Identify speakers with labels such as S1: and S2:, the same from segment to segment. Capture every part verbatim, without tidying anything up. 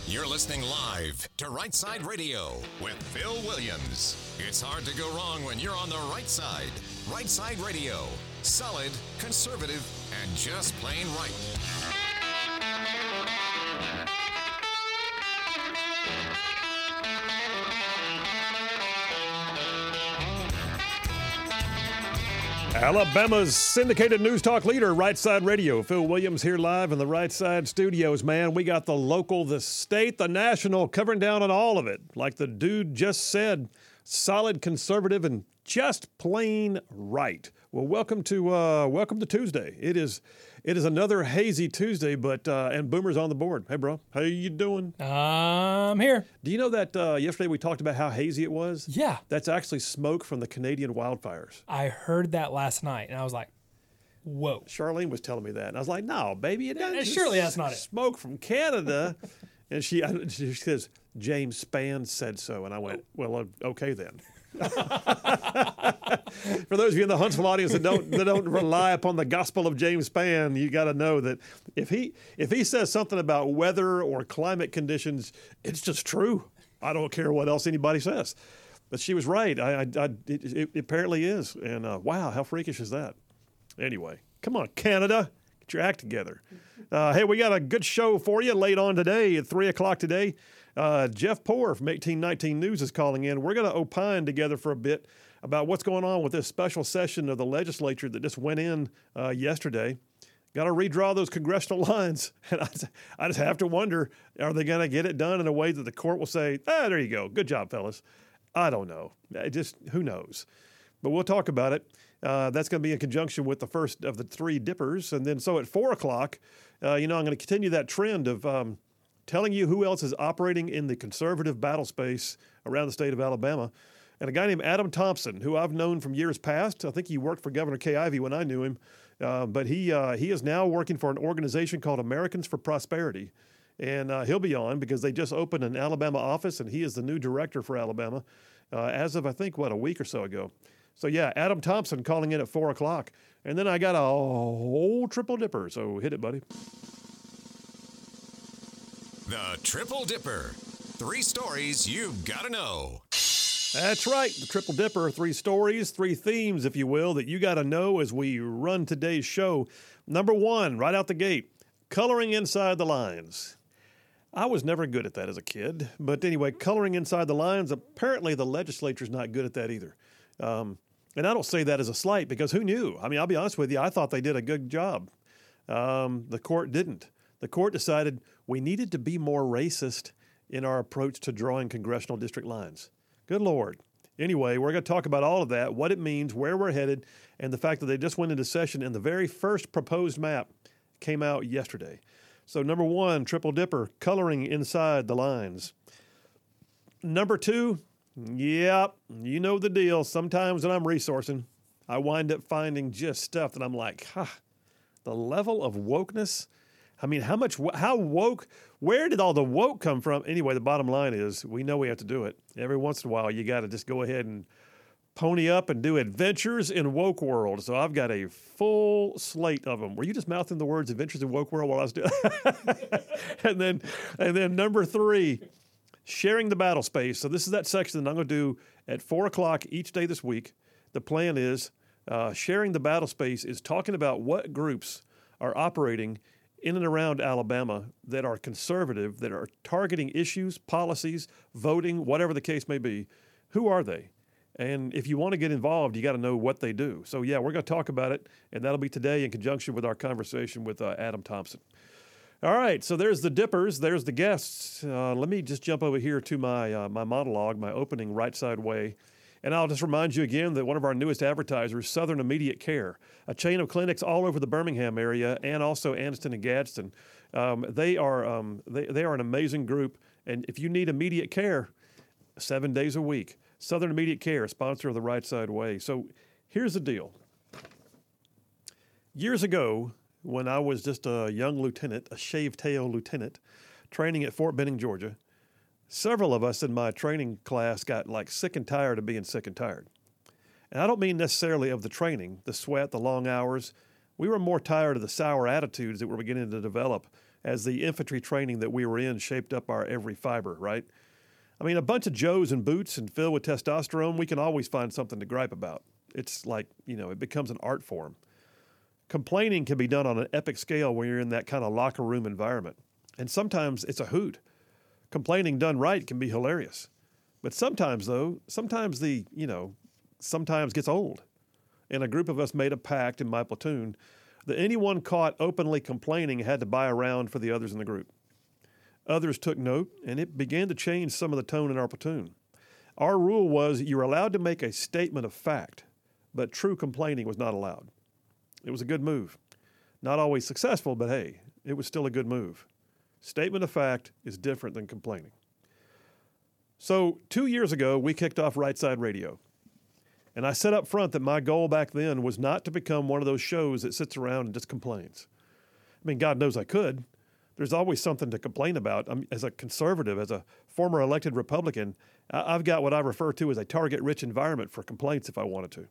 S1: You're listening live to Right Side Radio with Phil Williams. It's hard to go wrong when you're on the right side. Right Side Radio. Solid, conservative, and just plain right.
S2: Alabama's syndicated news talk leader, Right Side Radio. Phil Williams here live in the Right Side studios, man. We got the local, the state, the national, covering down on all of it. Like the dude just said, solid, conservative, and just plain right. Well, welcome to uh, welcome to Tuesday. It is it is another hazy Tuesday, but uh, and Boomer's on the board. Hey, bro, how you doing?
S3: I'm here.
S2: Do you know that uh, yesterday we talked about how hazy it was?
S3: Yeah.
S2: That's actually smoke from the Canadian wildfires.
S3: I heard that last night, and I was like, whoa.
S2: Charlene was telling me that, and I was like, no, baby, it doesn't.
S3: Surely that's not it.
S2: Smoke from Canada. And she, she says, James Spann said so. And I went, well, uh, okay then. For those of you in the Huntsville audience that don't that don't rely upon the gospel of James Spann, you got to know that if he if he says something about weather or climate conditions, it's just true. I don't care what else anybody says. But she was right. I, I, I it, it apparently is. And uh, wow, how freakish is that? Anyway, come on, Canada, get your act together. Uh, hey, we got a good show for you late on today at three o'clock today. Uh, Jeff Poor from eighteen nineteen News is calling in. We're going to opine together for a bit about what's going on with this special session of the legislature that just went in uh, yesterday. Got to redraw those congressional lines. And I, I just have to wonder, are they going to get it done in a way that the court will say, ah, there you go. Good job, fellas. I don't know. I just, who knows? But we'll talk about it. Uh, that's going to be in conjunction with the first of the three dippers. And then so at four o'clock, uh, you know, I'm going to continue that trend of um, telling you who else is operating in the conservative battle space around the state of Alabama. And a guy named Adam Thompson, who I've known from years past. I think he worked for Governor Kay Ivey when I knew him. Uh, but he uh, he is now working for an organization called Americans for Prosperity. And uh, he'll be on because they just opened an Alabama office, and he is the new director for Alabama uh, as of, I think, what, a week or so ago. So, yeah, Adam Thompson calling in at four o'clock. And then I got a whole triple dipper, so hit it, buddy.
S1: The Triple Dipper. Three stories you've got to know.
S2: That's right, the Triple Dipper. Three stories, three themes, if you will, that you got to know as we run today's show. Number one, right out the gate, coloring inside the lines. I was never good at that as a kid. But anyway, coloring inside the lines, apparently the legislature's not good at that either. Um, and I don't say that as a slight because who knew? I mean, I'll be honest with you, I thought they did a good job. Um, the court didn't. The court decided we needed to be more racist in our approach to drawing congressional district lines. Good Lord. Anyway, we're going to talk about all of that, what it means, where we're headed, and the fact that they just went into session and the very first proposed map came out yesterday. So number one, Triple Dipper, coloring inside the lines. Number two, yep, you know the deal. Sometimes when I'm resourcing, I wind up finding just stuff that I'm like, huh, the level of wokeness. I mean, how much, how woke, where did all the woke come from? Anyway, the bottom line is we know we have to do it. Every once in a while, you got to just go ahead and pony up and do adventures in woke world. So I've got a full slate of them. Were you just mouthing the words adventures in woke world while I was doing and then, and then number three, sharing the battle space. So this is that section that I'm going to do at four o'clock each day this week. The plan is uh, sharing the battle space is talking about what groups are operating in and around Alabama that are conservative, that are targeting issues, policies, voting, whatever the case may be. Who are they? And if you want to get involved, you got to know what they do. So, yeah, we're going to talk about it, and that'll be today in conjunction with our conversation with uh, Adam Thompson. All right, so there's the dippers, there's the guests. Uh, let me just jump over here to my uh, my monologue, my opening Right Side Way. And I'll just remind you again that one of our newest advertisers, Southern Immediate Care, a chain of clinics all over the Birmingham area and also Anniston and Gadsden. Um, they are um, they, they are an amazing group. And if you need immediate care, seven days a week, Southern Immediate Care, sponsor of the Right Side Way. So here's the deal. Years ago, when I was just a young lieutenant, a shaved-tail lieutenant, training at Fort Benning, Georgia, several of us in my training class got like sick and tired of being sick and tired. And I don't mean necessarily of the training, the sweat, the long hours. We were more tired of the sour attitudes that were beginning to develop as the infantry training that we were in shaped up our every fiber, right? I mean, a bunch of Joes in boots and filled with testosterone, we can always find something to gripe about. It's like, you know, it becomes an art form. Complaining can be done on an epic scale when you're in that kind of locker room environment. And sometimes it's a hoot. Complaining done right can be hilarious. But sometimes, though, sometimes the, you know, sometimes gets old. And a group of us made a pact in my platoon that anyone caught openly complaining had to buy a round for the others in the group. Others took note, and it began to change some of the tone in our platoon. Our rule was you were allowed to make a statement of fact, but true complaining was not allowed. It was a good move. Not always successful, but hey, it was still a good move. Statement of fact is different than complaining. So two years ago, we kicked off Right Side Radio. And I said up front that my goal back then was not to become one of those shows that sits around and just complains. I mean, God knows I could. There's always something to complain about. I'm, as a conservative, as a former elected Republican, I've got what I refer to as a target-rich environment for complaints if I wanted to.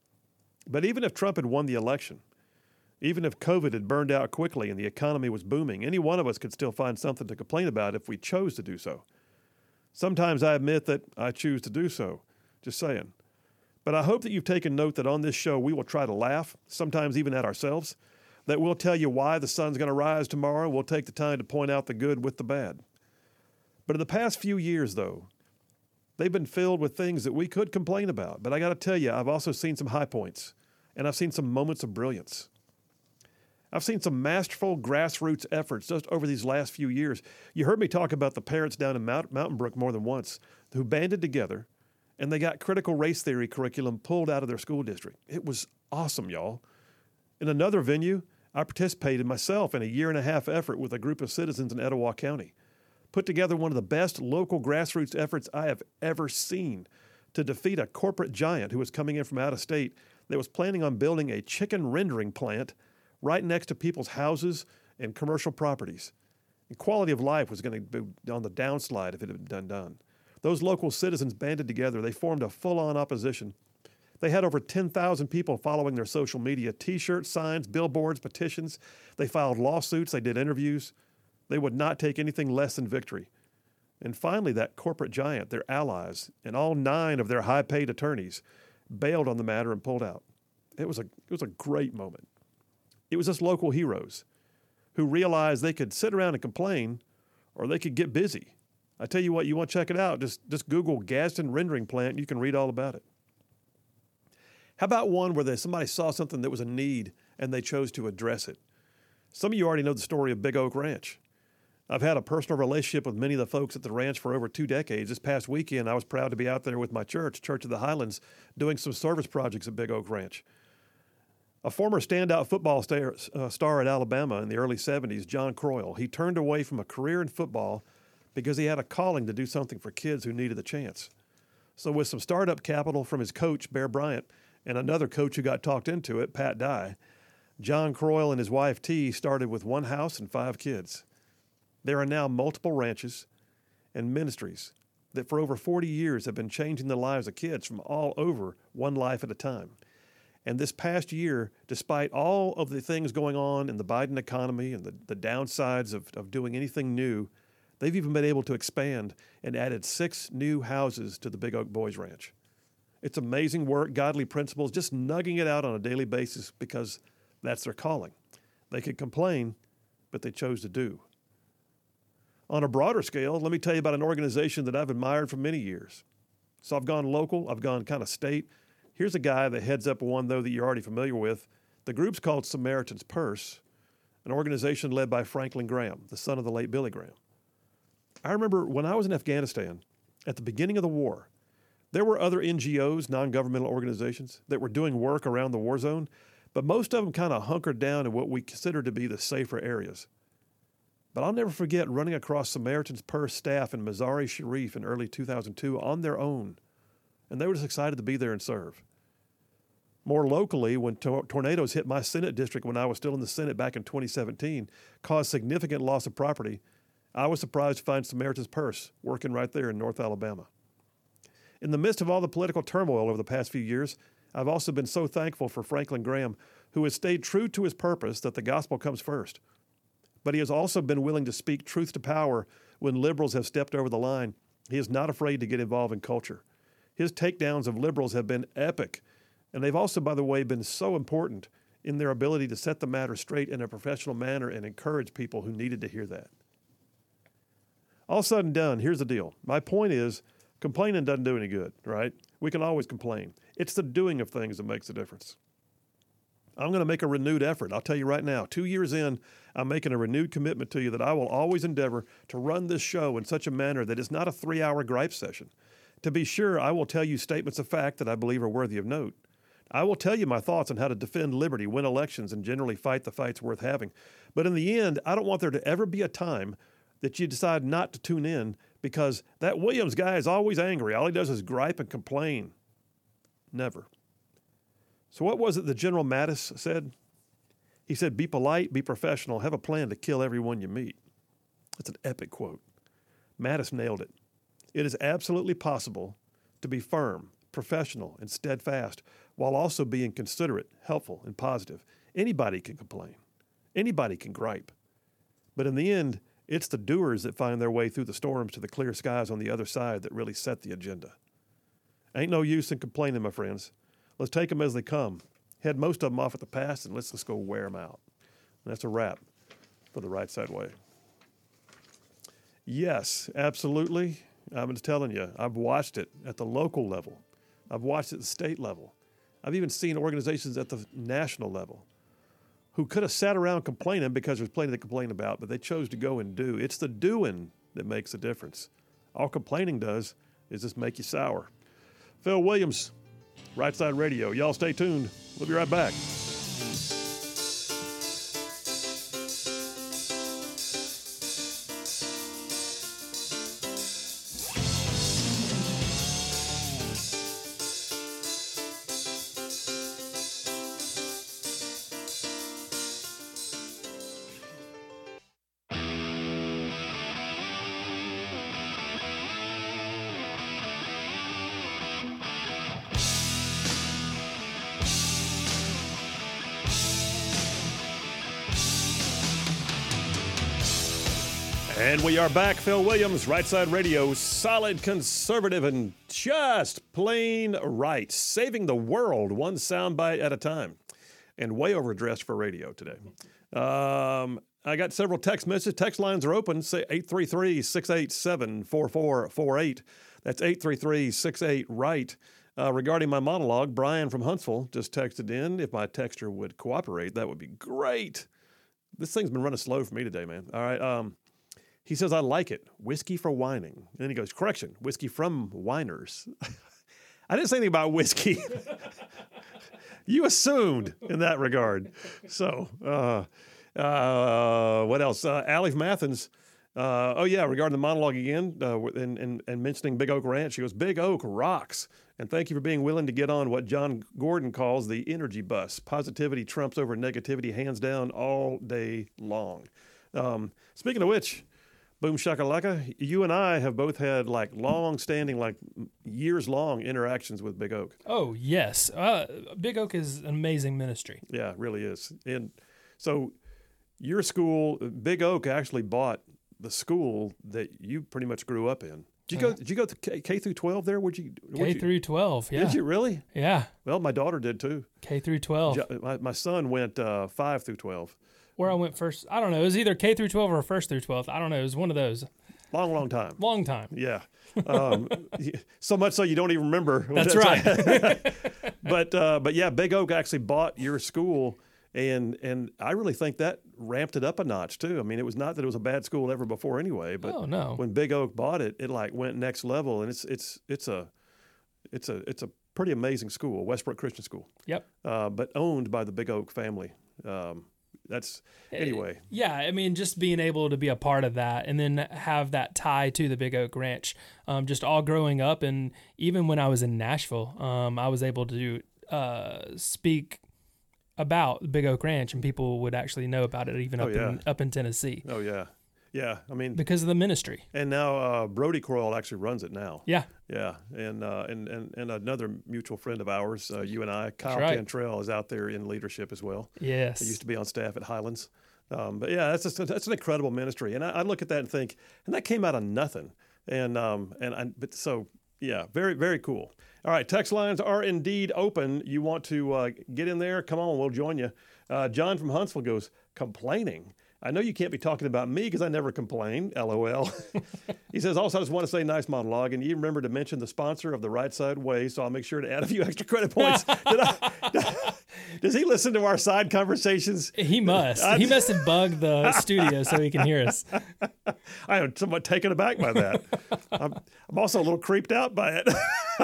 S2: But even if Trump had won the election, even if COVID had burned out quickly and the economy was booming, any one of us could still find something to complain about if we chose to do so. Sometimes I admit that I choose to do so, just saying. But I hope that you've taken note that on this show we will try to laugh, sometimes even at ourselves, that we'll tell you why the sun's going to rise tomorrow. We'll take the time to point out the good with the bad. But in the past few years, though, they've been filled with things that we could complain about. But I got to tell you, I've also seen some high points, and I've seen some moments of brilliance. I've seen some masterful grassroots efforts just over these last few years. You heard me talk about the parents down in Mount, Mountain Brook more than once who banded together, and they got critical race theory curriculum pulled out of their school district. It was awesome, y'all. In another venue, I participated myself in a year and a half effort with a group of citizens in Etowah County, put together one of the best local grassroots efforts I have ever seen to defeat a corporate giant who was coming in from out of state that was planning on building a chicken rendering plant right next to people's houses and commercial properties. And quality of life was going to be on the downslide if it had been done. Those local citizens banded together. They formed a full-on opposition. They had over ten thousand people following their social media, T-shirts, signs, billboards, petitions. They filed lawsuits. They did interviews. They would not take anything less than victory. And finally, that corporate giant, their allies, and all nine of their high-paid attorneys bailed on the matter and pulled out. It was a, it was a great moment. It was just local heroes who realized they could sit around and complain or they could get busy. I tell you what, you want to check it out, just, just Google Gadsden Rendering Plant, and you can read all about it. How about one where they, somebody saw something that was a need and they chose to address it? Some of you already know the story of Big Oak Ranch. I've had a personal relationship with many of the folks at the ranch for over two decades. This past weekend, I was proud to be out there with my church, Church of the Highlands, doing some service projects at Big Oak Ranch. A former standout football star, uh, star at Alabama in the early seventies, John Croyle, he turned away from a career in football because he had a calling to do something for kids who needed the chance. So with some startup capital from his coach, Bear Bryant, and another coach who got talked into it, Pat Dye, John Croyle and his wife, T, started with one house and five kids. There are now multiple ranches and ministries that for over forty years have been changing the lives of kids from all over, one life at a time. And this past year, despite all of the things going on in the Biden economy and the, the downsides of, of doing anything new, they've even been able to expand and added six new houses to the Big Oak Boys Ranch. It's amazing work, godly principles, just nugging it out on a daily basis because that's their calling. They could complain, but they chose to do. On a broader scale, let me tell you about an organization that I've admired for many years. So I've gone local, I've gone kind of state. Here's a guy that heads up one, though, that you're already familiar with. The group's called Samaritan's Purse, an organization led by Franklin Graham, the son of the late Billy Graham. I remember when I was in Afghanistan, at the beginning of the war, there were other N G Os, non-governmental organizations, that were doing work around the war zone, but most of them kind of hunkered down in what we consider to be the safer areas. But I'll never forget running across Samaritan's Purse staff in Mazar-e Sharif in early two thousand two on their own, and they were just excited to be there and serve. More locally, when to- tornadoes hit my Senate district when I was still in the Senate back in twenty seventeen, caused significant loss of property, I was surprised to find Samaritan's Purse working right there in North Alabama. In the midst of all the political turmoil over the past few years, I've also been so thankful for Franklin Graham, who has stayed true to his purpose that the gospel comes first. but he has also been willing to speak truth to power when liberals have stepped over the line. He is not afraid to get involved in culture. His takedowns of liberals have been epic, and they've also, by the way, been so important in their ability to set the matter straight in a professional manner and encourage people who needed to hear that. All said and done, here's the deal. My point is, complaining doesn't do any good, right? We can always complain. It's the doing of things that makes a difference. I'm going to make a renewed effort. I'll tell you right now, two years in, I'm making a renewed commitment to you that I will always endeavor to run this show in such a manner that it's not a three-hour gripe session. To be sure, I will tell you statements of fact that I believe are worthy of note. I will tell you my thoughts on how to defend liberty, win elections, and generally fight the fights worth having. But in the end, I don't want there to ever be a time that you decide not to tune in because that Williams guy is always angry. All he does is gripe and complain. Never. So what was it that General Mattis said? He said, be polite, be professional, have a plan to kill everyone you meet. That's an epic quote. Mattis nailed it. It is absolutely possible to be firm, professional, and steadfast while also being considerate, helpful, and positive. Anybody can complain. Anybody can gripe. But in the end, it's the doers that find their way through the storms to the clear skies on the other side that really set the agenda. Ain't no use in complaining, my friends. Let's take them as they come. Head most of them off at the pass, and let's just go wear them out. And that's a wrap for the Right Side Way. Yes, absolutely. I'm just telling you, I've watched it at the local level. I've watched it at the state level. I've even seen organizations at the national level who could have sat around complaining because there's plenty to complain about, but they chose to go and do. It's the doing that makes a difference. All complaining does is just make you sour. Phil Williams, Right Side Radio. Y'all stay tuned. We'll be right back. And we are back. Phil Williams, Right Side Radio, solid conservative and just plain right, saving the world one soundbite at a time, and way overdressed for radio today. Um, I got several text messages. Text lines are open. Say eight three three, six eight seven, four four four eight. That's eight three three, six eight, right. Uh, regarding my monologue, Brian from Huntsville just texted in. If my texter would cooperate, that would be great. This thing's been running slow for me today, man. All right. Um, He says, I like it. Whiskey for whining. And then he goes, correction, whiskey from whiners. I didn't say anything about whiskey. You assumed in that regard. So, uh, uh, what else? Uh, Allie from Athens. Uh, oh, yeah, regarding the monologue again uh, and, and, and mentioning Big Oak Ranch, she goes, Big Oak rocks. And thank you for being willing to get on what John Gordon calls the energy bus. Positivity trumps over negativity, hands down, all day long. Um, speaking of which, boom shakalaka, you and I have both had like long-standing, like years-long interactions with Big Oak.
S3: Oh, yes. Uh, Big Oak is an amazing ministry.
S2: Yeah, it really is. And so your school, Big Oak actually bought the school that you pretty much grew up in. Did you go, did you go to K, K through twelve there? Would you,
S3: K
S2: you,
S3: through twelve, yeah.
S2: Did you really?
S3: Yeah.
S2: Well, my daughter did too.
S3: K through twelve.
S2: My, my son went uh, five through twelve.
S3: Where I went first, I don't know. It was either K through twelve or first through twelve. I don't know. It was one of those.
S2: Long, long time.
S3: Long time.
S2: Yeah. Um, so much so you don't even remember.
S3: That's right.
S2: but uh, but yeah, Big Oak actually bought your school, and and I really think that ramped it up a notch too. I mean, it was not that it was a bad school ever before anyway, but
S3: oh, no.
S2: when Big Oak bought it, it like went next level, and it's it's it's a it's a it's a pretty amazing school, Westbrook Christian School.
S3: Yep.
S2: Uh, but owned by the Big Oak family. Um, That's anyway.
S3: Yeah, I mean, just being able to be a part of that and then have that tie to the Big Oak Ranch, um, just all growing up. And even when I was in Nashville, um, I was able to uh, speak about the Big Oak Ranch, and people would actually know about it even
S2: Oh,
S3: up
S2: yeah.
S3: in up in Tennessee
S2: Oh yeah, yeah. I mean,
S3: because of the ministry.
S2: and now uh, Brody Croyle actually runs it now.
S3: Yeah,
S2: Yeah, and uh, and and and another mutual friend of ours, uh, you and I, Kyle
S3: right.
S2: Cantrell, is out there in leadership as well.
S3: yes.
S2: He used to be on staff at Highlands. Um, but yeah, that's just, that's an incredible ministry, and I, I look at that and think, and that came out of nothing, and um, and I, but so yeah, very very cool. All right, text lines are indeed open. You want to uh, get in there? Come on, we'll join you. Uh, John from Huntsville goes, complaining. I know you can't be talking about me because I never complain, LOL. He says, also, I just want to say nice monologue, and you remember to mention the sponsor of the Right Side Way, so I'll make sure to add a few extra credit points. Did I, does he listen to our side conversations?
S3: He must. I, he must have bugged the studio so he can hear us.
S2: I am somewhat taken aback by that. I'm, I'm also a little creeped out by it.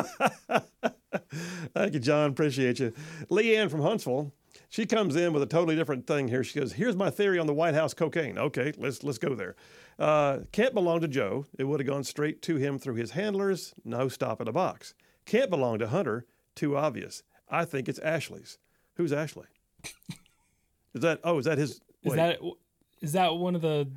S2: Thank you, John. Appreciate you. Leanne from Huntsville. She comes in with a totally different thing here. She goes, here's my theory on the White House cocaine. Okay, let's let's go there. Uh, can't belong to Joe. It would have gone straight to him through his handlers. No stop in a box. Can't belong to Hunter. Too obvious. I think it's Ashley's. Who's Ashley? Is that, oh, is that his?
S3: Is
S2: wait.
S3: that is that one of the?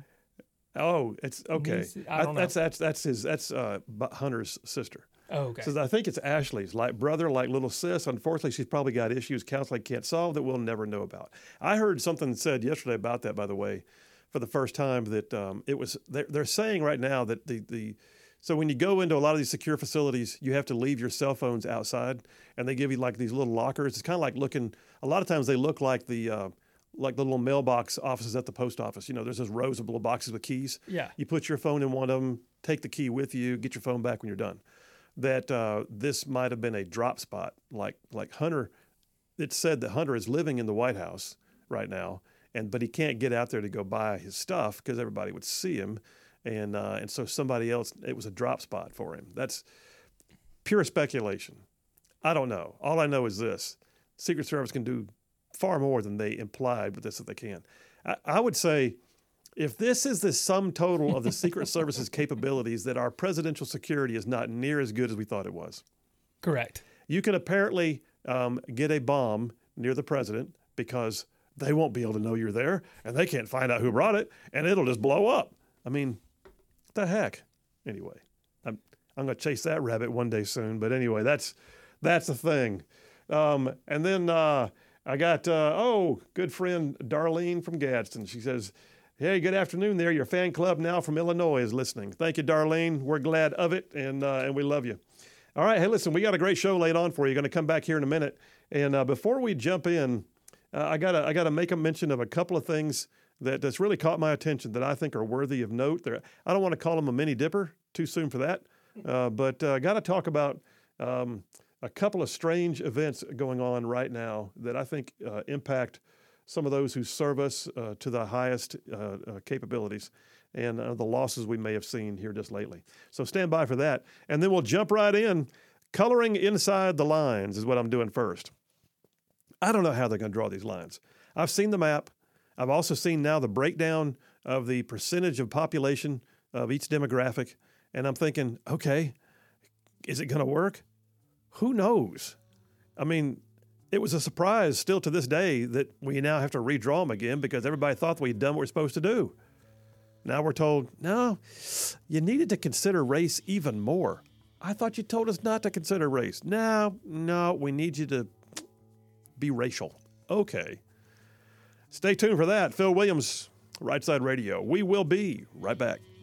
S2: Oh, it's, okay.
S3: I don't know.
S2: That's, that's, that's his, that's uh, Hunter's sister.
S3: Oh, okay.
S2: Says, I think it's Ashley's, like brother, like little sis. Unfortunately, she's probably got issues counseling can't solve that we'll never know about. I heard something said yesterday about that, by the way, for the first time, that um, it was, they're, they're saying right now that the, the, so when you go into a lot of these secure facilities, you have to leave your cell phones outside, and they give you like these little lockers. It's kind of like looking, a lot of times they look like the, uh, like the little mailbox offices at the post office. You know, there's those rows of little boxes with keys.
S3: Yeah.
S2: You put your phone in one of them, take the key with you, get your phone back when you're done. That uh, this might have been a drop spot, like like Hunter. It said that Hunter is living in the White House right now, and but he can't get out there to go buy his stuff because everybody would see him, and uh, and so somebody else. It was a drop spot for him. That's pure speculation. I don't know. All I know is this: Secret Service can do far more than they implied with this that they can. I, I would say, if this is the sum total of the Secret Service's capabilities, that our presidential security is not near as good as we thought it was.
S3: Correct.
S2: You can apparently um, get a bomb near the president because they won't be able to know you're there, and they can't find out who brought it, and it'll just blow up. I mean, what the heck? Anyway, I'm I'm going to chase that rabbit one day soon. But anyway, that's that's the thing. Um, and then uh, I got, uh, oh, good friend Darlene from Gadsden. She says, hey, good afternoon there. Your fan club now from Illinois is listening. Thank you, Darlene. We're glad of it, and uh, and we love you. All right, hey, listen, we got a great show laid on for you. Going to come back here in a minute. And uh, before we jump in, uh, I got I got to make a mention of a couple of things that that's really caught my attention that I think are worthy of note. There, I don't want to call them a mini dipper. Too soon for that. Uh, but I uh, got to talk about um, a couple of strange events going on right now that I think uh, impact some of those who serve us uh, to the highest uh, uh, capabilities, and uh, the losses we may have seen here just lately. So stand by for that. And then we'll jump right in. Coloring inside the lines is what I'm doing first. I don't know how they're going to draw these lines. I've seen the map. I've also seen now the breakdown of the percentage of population of each demographic. And I'm thinking, okay, is it going to work? Who knows? I mean, it was a surprise still to this day that we now have to redraw them again because everybody thought we'd done what we're supposed to do. Now we're told, no, you needed to consider race even more. I thought you told us not to consider race. No, no, we need you to be racial. Okay. Stay tuned for that. Phil Williams, Right Side Radio. We will be right back.